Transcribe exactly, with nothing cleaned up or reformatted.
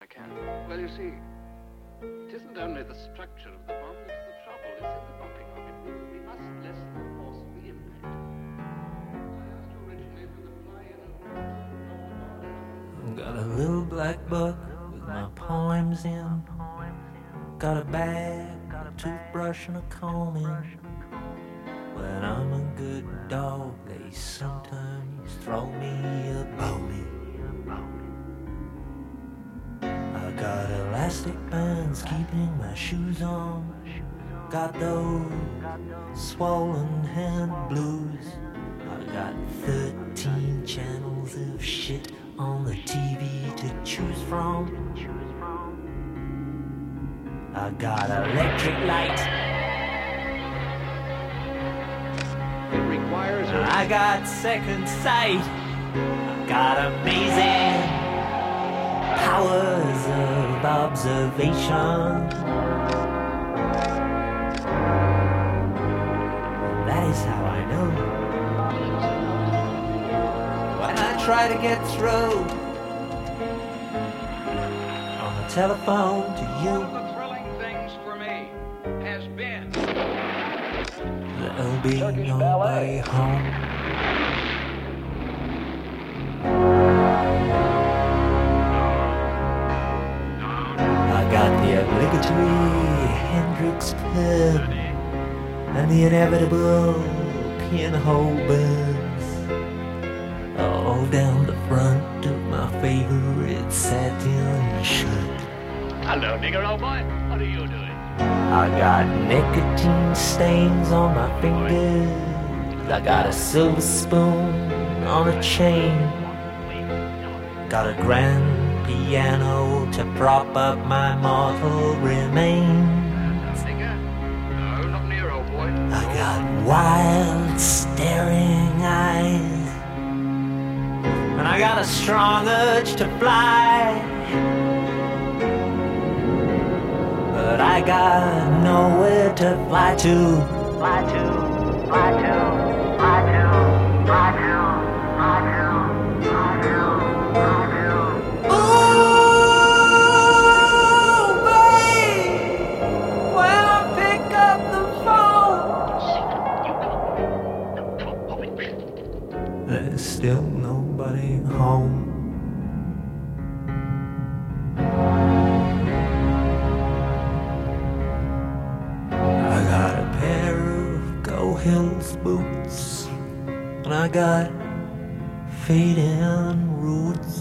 can. Well, you see, it isn't only the structure of the bomb that's the trouble. It's in the bumping of it. We, we must lessen the force of the impact. I asked you originally for the fly-in. Got a little black book with my poems in. Got a bag, got a toothbrush and a comb in. When I'm a good dog, they sometimes throw me a bone. I got elastic bands keeping my shoes on. Got those swollen hand blues. I got thirteen channels of shit on the T V to choose from. I got electric light. It requires a... I got second sight. I got amazing powers of observation. That is how I know. When I try to get through on the telephone to you, One of the thrilling things for me has been there'll be nobody home. I got the obligatory Hendrix pen and the inevitable pinhole burns all down the front of my favorite satin shirt. Hello, nigger, old boy. What are you doing? I got nicotine stains on my fingers. I got a silver spoon on a chain. Got a grand piano to prop up my mortal remains. Nigger? No, not near, old boy. I got wild staring eyes, and I got a strong urge to fly, but I got nowhere to fly to. Fly to, fly to, fly to, fly to, fly to, fly to, fly to. Ooh, babe, when I pick up the phone, there's still nobody home. I got a pair of Go Hills boots, and I got fading roots.